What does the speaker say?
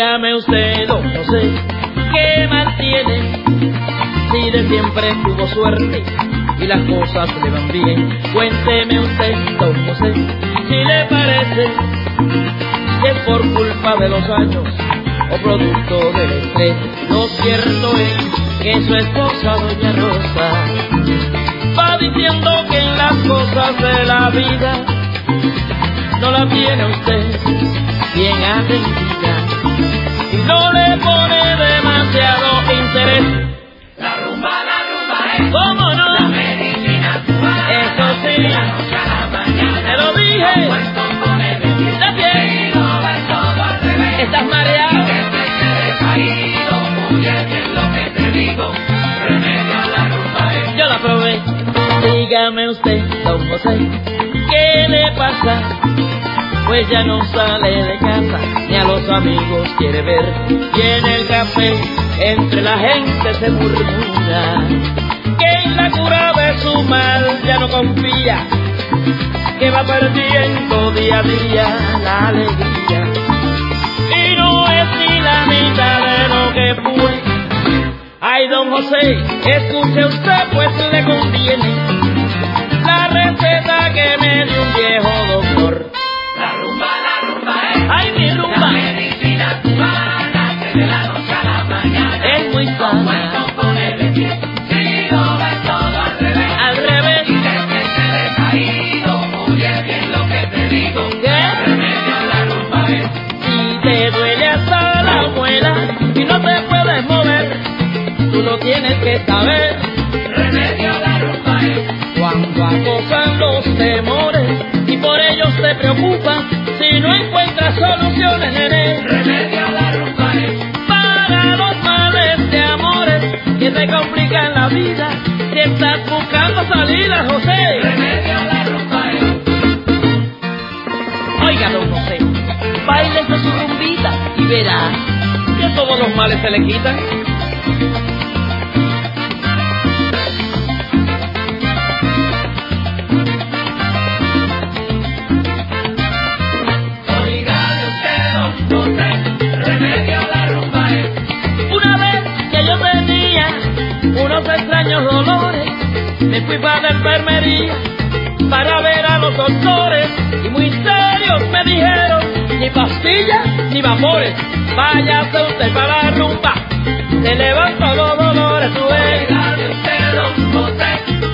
Dígame usted, don José, ¿qué mal tiene? Si de siempre tuvo suerte y las cosas le van bien. Cuénteme usted, don José, si le parece que es por culpa de los años o producto del estrés. Lo cierto es que su esposa, doña Rosa, va diciendo que en las cosas de la vida no la tiene usted bien atendida y no le pone demasiado interés. La rumba es, ¿cómo no? la medicina cubana. Eso sí, De la noche a la mañana, te lo dije. puesto con el vestido, ¿De quién? y no ves todo al revés. ¿Estás mareado? Que te quedes caído, oye bien lo que te digo. Remedio a la rumba es. Yo la probé. Dígame usted, don José, ¿qué le pasa? Pues ya no sale de casa, ni a los amigos quiere ver. Y en el café, entre la gente se murmura que en la cura de su mal ya no confía, que va perdiendo día a día la alegría. Y no es ni la mitad de lo que fue. Ay, don José, escuche usted, pues le conviene la receta que me dio un viejo doctor. La rumba es. Ay, mi La rumba medicina cubana que de la noche a la mañana es muy sana. puesto con el vestido, si lo ves todo al revés. Al revés, Y que te quedes caído, oye bien lo que te digo. ¿qué? Remedio a la rumba es. Si te duele hasta la muela y no te puedes mover, tú lo tienes que saber. Remedio a la rumba es. Cuando acosan los temores y por ellos te preocupan, si no encuentras soluciones, nene, Remedio a la rumba es. para los males de amores que te complican la vida, si estás buscando salida, José. Remedio a la rumba es. Oiga, don José, báilese su rumbita y verá que todos los males se le quitan. Oígame usted, don José, remedio a la rumba es. Una vez que yo tenía unos extraños dolores, me fui para la enfermería para ver a los doctores y muy serios me dijeron, ni pastillas ni vapores, váyase usted para la rumba, se levantan los dolores, tú ves. Oígame usted, don José,